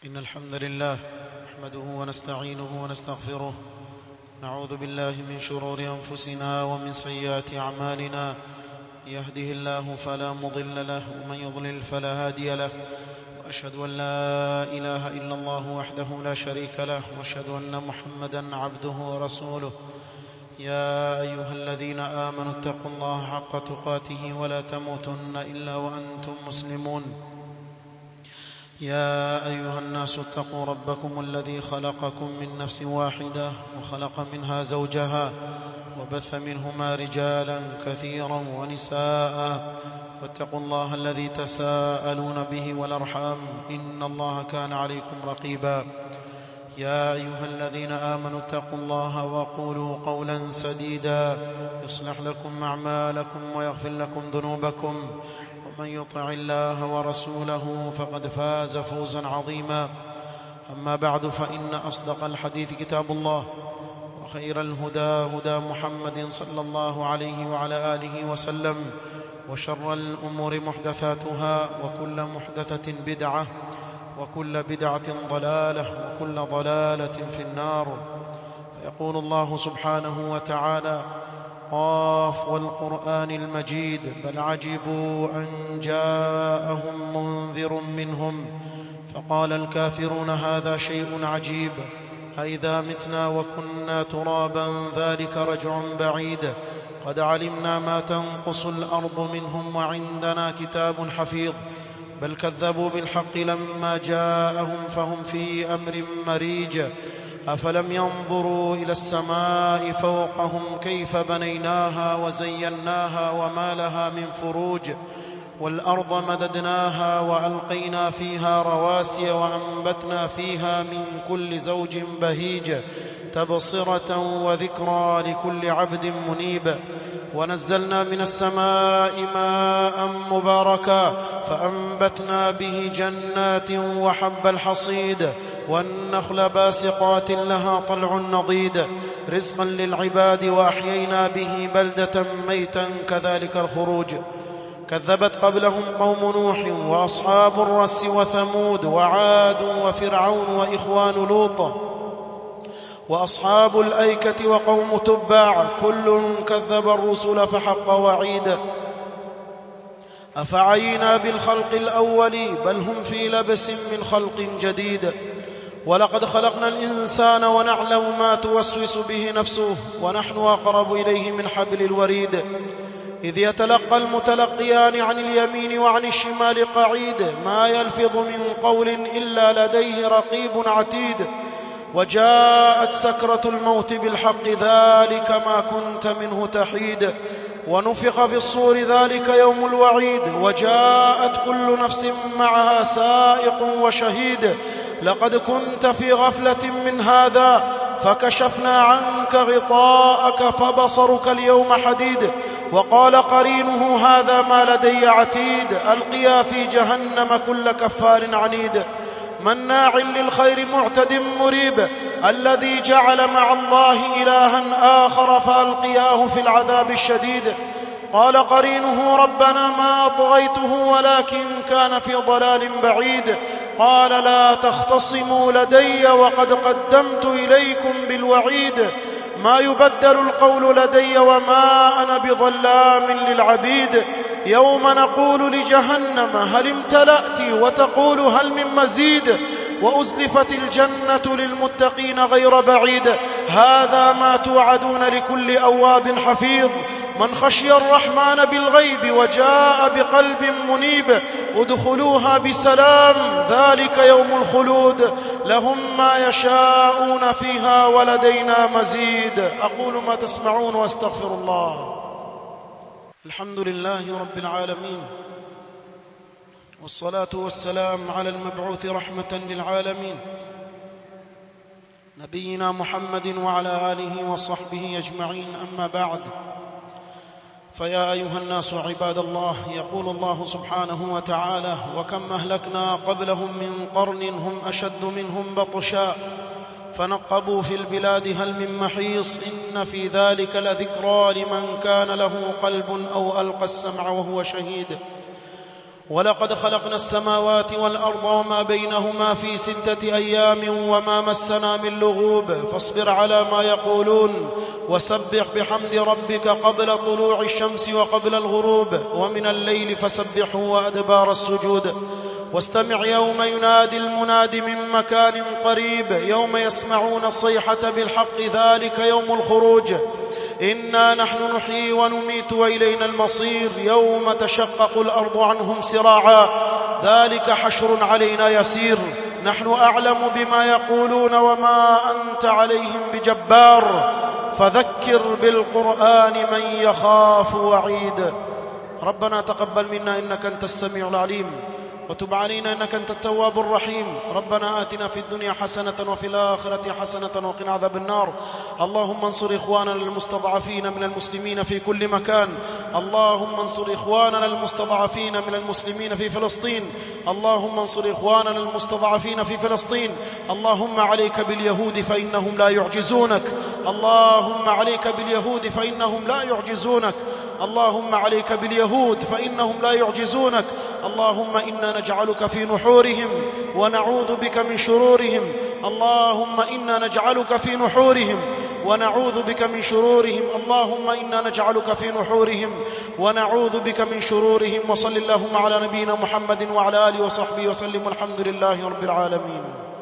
إن الحمد لله نحمده ونستعينه ونستغفره، نعوذ بالله من شرور أنفسنا ومن سيئات أعمالنا. يهده الله فلا مضل له ومن يضلل فلا هادي له، وأشهد أن لا إله إلا الله وحده لا شريك له، وأشهد أن محمدا عبده ورسوله. يا أيها الذين آمنوا اتقوا الله حق تقاته ولا تموتن إلا وأنتم مسلمون. يا أيها الناس اتقوا ربكم الذي خلقكم من نفس واحدة وخلق منها زوجها وبث منهما رجالا كثيرا ونساء، واتقوا الله الذي تساءلون به والأرحام إن الله كان عليكم رقيبا. يا أيها الذين آمنوا اتقوا الله وقولوا قولا سديدا يصلح لكم أعمالكم ويغفر لكم ذنوبكم، ومن يطع الله ورسوله فقد فاز فوزا عظيما. أما بعد، فإن أصدق الحديث كتاب الله، وخير الهدى هدى محمد صلى الله عليه وعلى آله وسلم، وشر الأمور محدثاتها، وكل محدثة بدعة، وكل بدعة ضلالة، وكل ضلالة في النار. فيقول الله سبحانه وتعالى: قاف والقرآن المجيد بل عجبوا أن جاءهم منذر منهم فقال الكافرون هذا شيء عجيب أئذا متنا وكنا ترابا ذلك رجع بعيد قد علمنا ما تنقص الأرض منهم وعندنا كتاب حفيظ بل كذبوا بالحق لما جاءهم فهم في أمر مريج أفلم ينظروا إلى السماء فوقهم كيف بنيناها وزيناها وما لها من فروج والأرض مددناها وألقينا فيها رواسي وأنبتنا فيها من كل زوج بهيج تبصرة وذكرى لكل عبد منيب ونزلنا من السماء ماء مباركا فأنبتنا به جنات وحب الحصيد والنخل باسقات لها طلع نضيد رزقا للعباد وأحيينا به بلدة ميتا كذلك الخروج. كذبت قبلهم قوم نوح وأصحاب الرس وثمود وعاد وفرعون وإخوان لوط وأصحاب الأيكة وقوم تبع كل كذب الرسل فحق وعيد أفعينا بالخلق الأول بل هم في لبس من خلق جديد ولقد خلقنا الإنسان ونعلم ما توسوس به نفسه ونحن أقرب إليه من حبل الوريد إذ يتلقى المتلقيان عن اليمين وعن الشمال قعيد ما يلفظ من قول إلا لديه رقيب عتيد وجاءت سكرة الموت بالحق ذلك ما كنت منه تحيد ونفخ في الصور ذلك يوم الوعيد وجاءت كل نفس معها سائق وشهيد لقد كنت في غفلة من هذا فكشفنا عنك غطاءك فبصرك اليوم حديد وقال قرينه هذا ما لدي عتيد ألقيا في جهنم كل كفار عنيد مناع للخير معتد مريب الذي جعل مع الله إلها آخر فألقياه في العذاب الشديد قال قرينه ربنا ما طغيته ولكن كان في ضلال بعيد قال لا تختصموا لدي وقد قدمت إليكم بالوعيد ما يبدل القول لدي وما أنا بظلام للعبيد يوم نقول لجهنم هل امتلأت وتقول هل من مزيد وأزلفت الجنة للمتقين غير بعيد هذا ما توعدون لكل أواب حفيظ من خشي الرحمن بالغيب وجاء بقلب منيب ادخلوها بسلام ذلك يوم الخلود لهم ما يشاءون فيها ولدينا مزيد. أقول ما تسمعون واستغفر الله. الحمد لله رب العالمين والصلاة والسلام على المبعوث رحمة للعالمين نبينا محمد وعلى آله وصحبه أجمعين. أما بعد، فيا أيها الناس عباد الله، يقول الله سبحانه وتعالى وكم أهلكنا قبلهم من قرن هم أشد منهم بطشا فنقبوا في البلاد هل من محيص إن في ذلك لذكرى لمن كان له قلب أو ألقى السمع وهو شهيد ولقد خلقنا السماوات والأرض وما بينهما في 6 أيام وما مسنا من لغوب فاصبر على ما يقولون وسبح بحمد ربك قبل طلوع الشمس وقبل الغروب ومن الليل فسبحه وأدبار السجود واستمع يوم ينادي المناد من مكان قريب يوم يسمعون الصيحة بالحق ذلك يوم الخروج إنا نحن نحيي ونميت وإلينا المصير يوم تشقق الأرض عنهم سراعا ذلك حشر علينا يسير نحن أعلم بما يقولون وما أنت عليهم بجبار فذكر بالقرآن من يخاف وعيد. ربنا تقبل منا إنك أنت السميع العليم وتب علينا إنك أنت التواب الرحيم. ربنا آتنا في الدنيا حسنة وفي الآخرة حسنة وقنا عذاب النار. اللهم انصر إخواننا المستضعفين من المسلمين في كل مكان. اللهم انصر إخواننا المستضعفين من المسلمين في فلسطين. اللهم انصر إخواننا المستضعفين في فلسطين. اللهم عليك باليهود فإنهم لا يعجزونك. اللهم عليك باليهود فإنهم لا يعجزونك. اللهم عليك باليهود فإنهم لا يعجزونك. اللهم إنا نجعلك في نحورهم ونعوذ بك من شرورهم. اللهم إنا نجعلك في نحورهم ونعوذ بك من شرورهم. اللهم إنا نجعلك في نحورهم ونعوذ بك من شرورهم. وصل اللهم على نبينا محمد وعلى آله وصحبه وسلم والحمد لله رب العالمين.